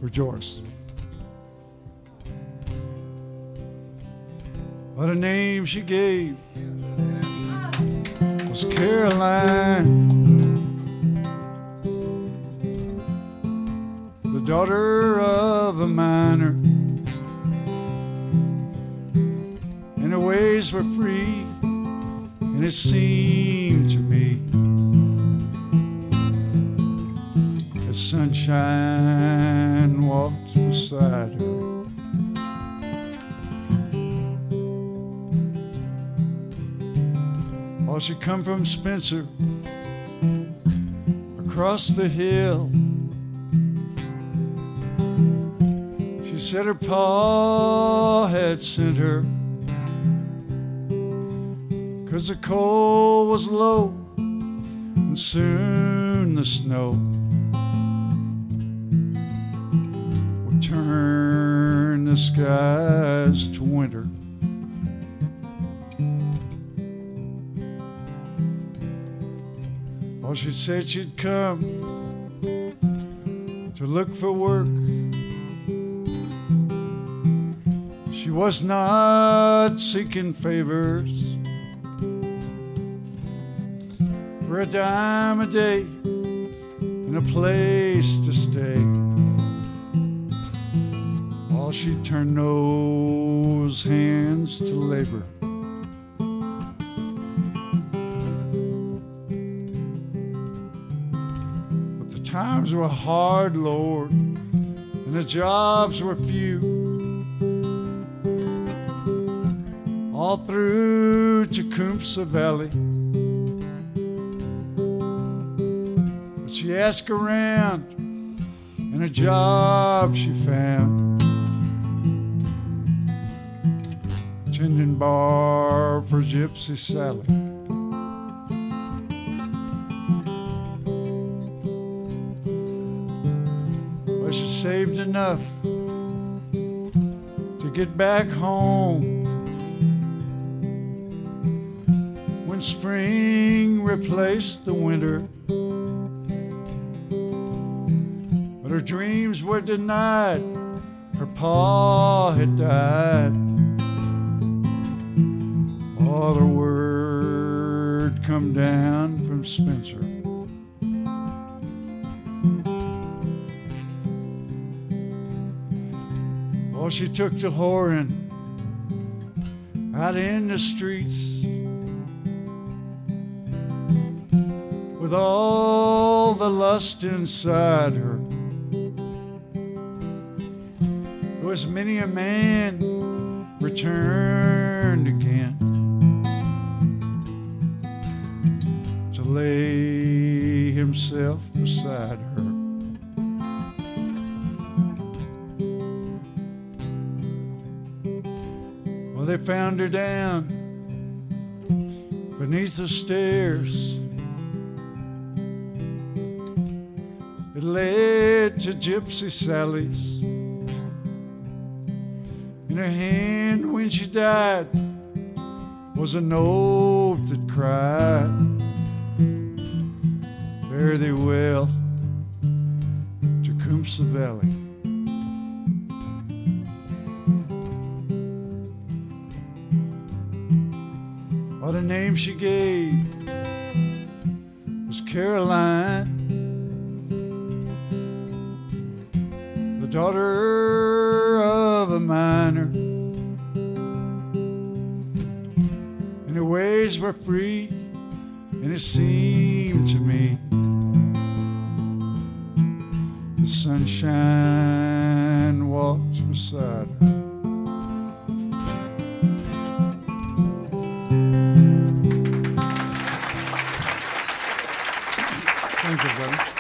for Joyce. What a name she gave was Caroline, the daughter of a miner, and her ways were free, and it seemed to me as sunshine walked beside her. Well, she come from Spencer, across the hill. She said her pa had sent her 'cause the coal was low and soon the snow would turn the skies to winter. Well, she said she'd come to look for work. She was not seeking favors for a dime a day and a place to stay. While she turned those hands to labor. But the times were hard, Lord, and the jobs were few. All through Tecumseh Valley. But she asked around, and a job she found, tending bar for Gypsy Sally. Well, she saved enough to get back home when spring replaced the winter. But her dreams were denied. Her pa had died. Oh, the word come down from Spencer. Well, she took to whoring out in the streets with all the lust inside her. There was many a man returned again to lay himself beside her. Well, they found her down beneath the stairs that led to Gypsy Sally's. In her hand when she died was a note that cried, "Fare thee well, Tecumseh Valley." Well, the name she gave was Caroline, the daughter of a miner, and her ways were free, and it seemed to me the sunshine walked beside her. Thank you, brother.